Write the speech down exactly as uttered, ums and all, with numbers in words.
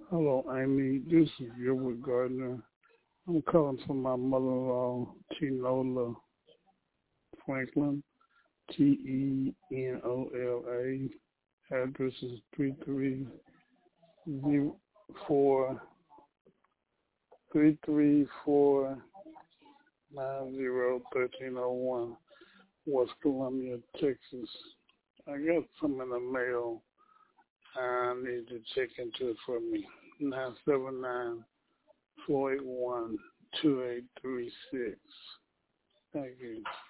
Hello, Amy. This is Gilbert Gardner. I'm calling for my mother-in-law, Tenola Franklin, T E N O L A. Address is three three zero four three three four nine zero thirteen oh one, West Columbia, Texas. I got some in the mail. I need to check into it for me. Nine seven nine four eight one two eight three six. Thank you.